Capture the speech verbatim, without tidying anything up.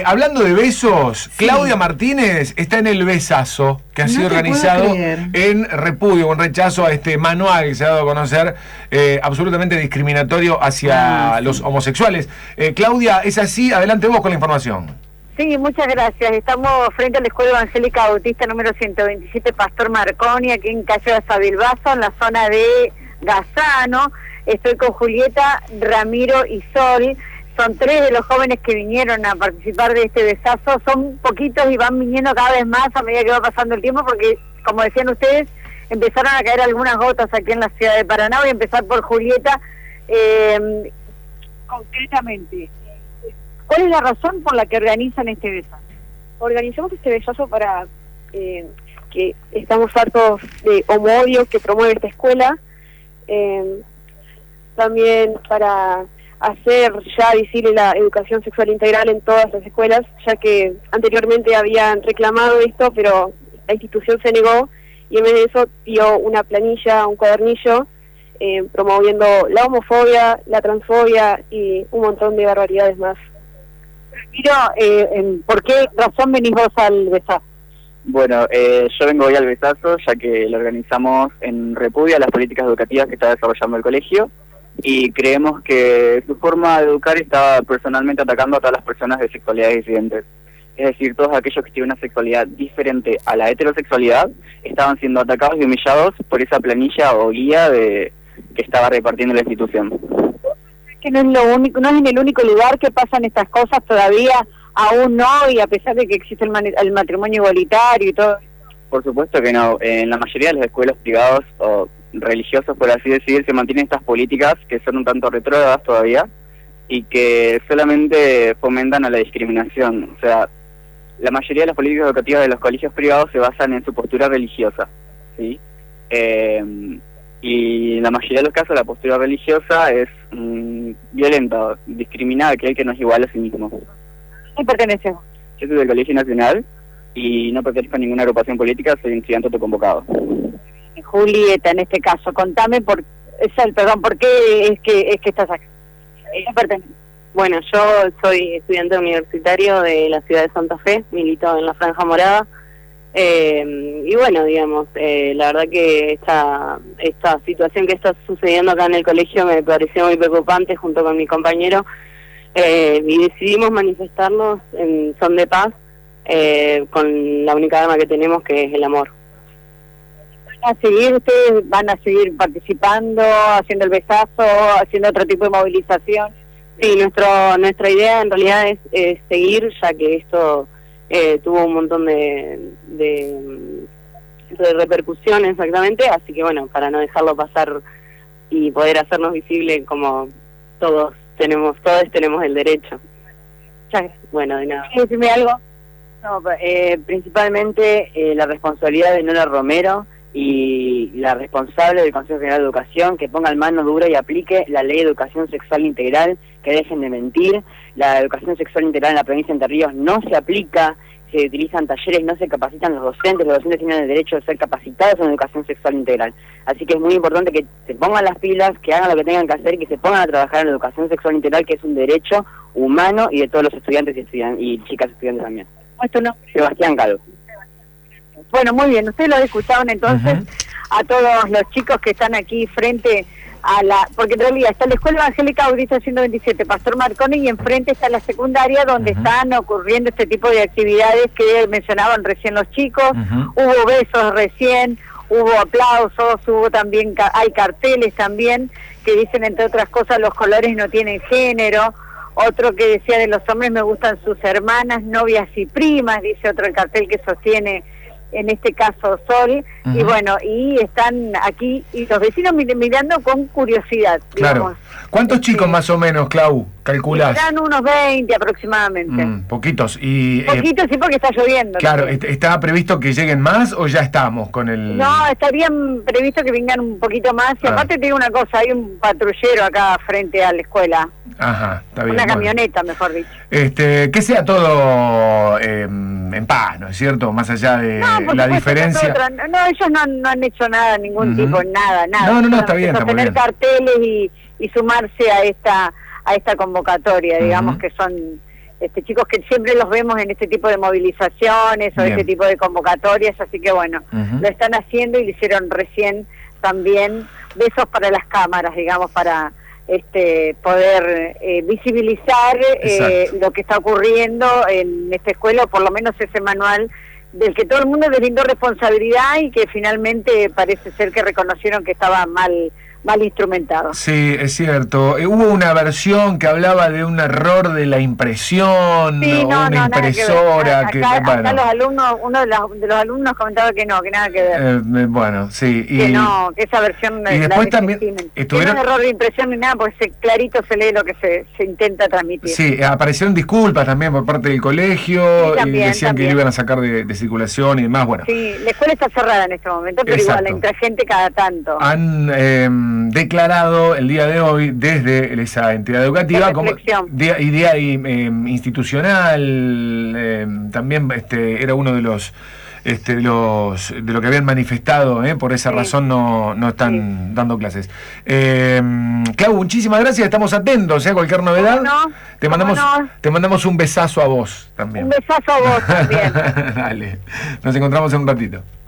Eh, hablando de besos, sí. Claudia Martínez está en el besazo que ha no sido organizado en repudio, en rechazo a este manual que se ha dado a conocer, eh, absolutamente discriminatorio hacia ah, sí. los homosexuales. Eh, Claudia, ¿es así? Adelante vos con la información. Sí, muchas gracias. Estamos frente a la Escuela Evangélica Bautista número ciento veintisiete, Pastor Marconi, aquí en calle de Sabilbaso, en la zona de Gazano. Estoy con Julieta, Ramiro y Sol. Son tres de los jóvenes que vinieron a participar de este besazo. Son poquitos y van viniendo cada vez más a medida que va pasando el tiempo, porque, como decían ustedes, empezaron a caer algunas gotas aquí en la ciudad de Paraná. Voy a empezar por Julieta. Eh, concretamente, ¿cuál es la razón por la que organizan este besazo? Organizamos este besazo para eh, que estamos hartos de homo-odio que promueve esta escuela, eh, también para hacer ya visible la educación sexual integral en todas las escuelas, ya que anteriormente habían reclamado esto, pero la institución se negó, y en vez de eso dio una planilla, un cuadernillo, eh, promoviendo la homofobia, la transfobia y un montón de barbaridades más. Miro, eh, ¿por qué razón venís vos al besazo? Bueno, eh, yo vengo hoy al besazo, ya que lo organizamos en repudio a las políticas educativas que está desarrollando el colegio, y creemos que su forma de educar está personalmente atacando a todas las personas de sexualidades disidentes. Es decir, todos aquellos que tienen una sexualidad diferente a la heterosexualidad estaban siendo atacados y humillados por esa planilla o guía de que estaba repartiendo la institución. Que no es lo único, no es en el único lugar que pasan estas cosas todavía, aún no, y a pesar de que existe el, man, el matrimonio igualitario y todo. Por supuesto que no. En la mayoría de las escuelas privadas o religiosos, por así decir, se mantienen estas políticas que son un tanto retrógradas todavía y que solamente fomentan a la discriminación. O sea, la mayoría de las políticas educativas de los colegios privados se basan en su postura religiosa, ¿sí? Eh, y en la mayoría de los casos la postura religiosa es mmm, violenta, discrimina a aquel que no es igual a sí mismo. ¿Qué pertenece? Yo soy del Colegio Nacional y no pertenezco a ninguna agrupación política, soy un estudiante autoconvocado. Julieta, en este caso, contame por, es el, perdón, ¿por qué es que es que estás acá? ¿Qué pertenece? Bueno, yo soy estudiante universitario de la ciudad de Santa Fe, milito en la Franja Morada, eh, y bueno, digamos, eh, la verdad que esta, esta situación que está sucediendo acá en el colegio me pareció muy preocupante junto con mi compañero, eh, y decidimos manifestarnos en son de paz, eh, con la única arma que tenemos, que es el amor. ¿Van a seguir, ustedes van a seguir participando, haciendo el besazo, haciendo otro tipo de movilización? Sí, nuestro, nuestra idea en realidad es, es seguir, ya que esto eh, tuvo un montón de, de, de repercusiones exactamente, así que bueno, para no dejarlo pasar y poder hacernos visible como todos tenemos, todos tenemos el derecho. Ya, bueno, de nada. ¿Quieres decirme algo? No, eh, principalmente eh, la responsabilidad de Nora Romero y la responsable del Consejo General de Educación, que pongan mano dura y aplique la Ley de Educación Sexual Integral, que dejen de mentir. La educación sexual integral en la provincia de Entre Ríos no se aplica, se utilizan talleres, no se capacitan los docentes, los docentes tienen el derecho de ser capacitados en educación sexual integral. Así que es muy importante que se pongan las pilas, que hagan lo que tengan que hacer y que se pongan a trabajar en educación sexual integral, que es un derecho humano y de todos los estudiantes y, estudian y chicas estudiantes también. ¿Esto no? Sebastián Calvo. Bueno, muy bien, ustedes lo escucharon entonces uh-huh. a todos los chicos que están aquí frente a la... Porque en realidad está la Escuela Evangélica Bautista ciento veintisiete, Pastor Marconi, y enfrente está la secundaria donde uh-huh. están ocurriendo este tipo de actividades que mencionaban recién los chicos. Uh-huh. Hubo besos recién, hubo aplausos, hubo también, hay carteles también que dicen, entre otras cosas, los colores no tienen género. Otro que decía, de los hombres me gustan sus hermanas, novias y primas, dice otro el cartel que sostiene en este caso Sol, uh-huh. y bueno, y están aquí, y los vecinos mir mirando con curiosidad, claro. digamos. ¿Cuántos este, chicos más o menos, Clau, calculás? Serán unos veinte aproximadamente. Mm, poquitos. Y, poquitos, eh, sí, porque está lloviendo. Claro, ¿no? ¿Está previsto que lleguen más o ya estamos con el...? No, estarían previsto que vengan un poquito más, y ah. aparte te digo una cosa, hay un patrullero acá frente a la escuela. Ajá, está bien. Una bueno. camioneta, mejor dicho. Este, que sea todo eh, en paz, ¿no es cierto? Más allá de no, la diferencia. No, no, ellos no, no han hecho nada, ningún uh-huh. tipo, nada, nada. No, no, no, está bien, está muy tener bien. carteles y, y sumarse a esta a esta convocatoria, digamos uh-huh. que son este, chicos que siempre los vemos en este tipo de movilizaciones o Bien. este tipo de convocatorias, así que bueno, Uh-huh. lo están haciendo y lo hicieron recién también. Besos para las cámaras, digamos, para este poder eh, visibilizar eh, lo que está ocurriendo en esta escuela, o por lo menos ese manual del que todo el mundo deslindó responsabilidad y que finalmente parece ser que reconocieron que estaba mal mal instrumentado. Sí, es cierto. Eh, hubo una versión que hablaba de un error de la impresión, Sí, o no, una no, impresora. nada que que, ver. Acá, bueno, acá los alumnos, uno de los, de los alumnos comentaba que no, que nada que ver. eh, bueno, sí. Y, que no, que esa versión y la después también desestimen. estuvieron- Que no es error de impresión ni nada, porque se, clarito se lee lo que se, se intenta transmitir. Sí, aparecieron disculpas también por parte del colegio, Sí, también, y decían también. que lo iban a sacar de, de circulación y demás. Bueno, Sí, la escuela está cerrada en este momento, pero Exacto. igual entra gente cada tanto. han eh, declarado el día de hoy desde esa entidad educativa De como reflexión. día, y día y, eh, institucional, eh, también este era uno de los este de los de lo que habían manifestado, eh, por esa Sí. razón no, no están dando clases. Eh, Clau, muchísimas gracias, estamos atentos, eh, cualquier novedad. ¿Cómo no? Te ¿Cómo mandamos no? te mandamos un besazo a vos también. Un besazo a vos también. Dale, nos encontramos en un ratito.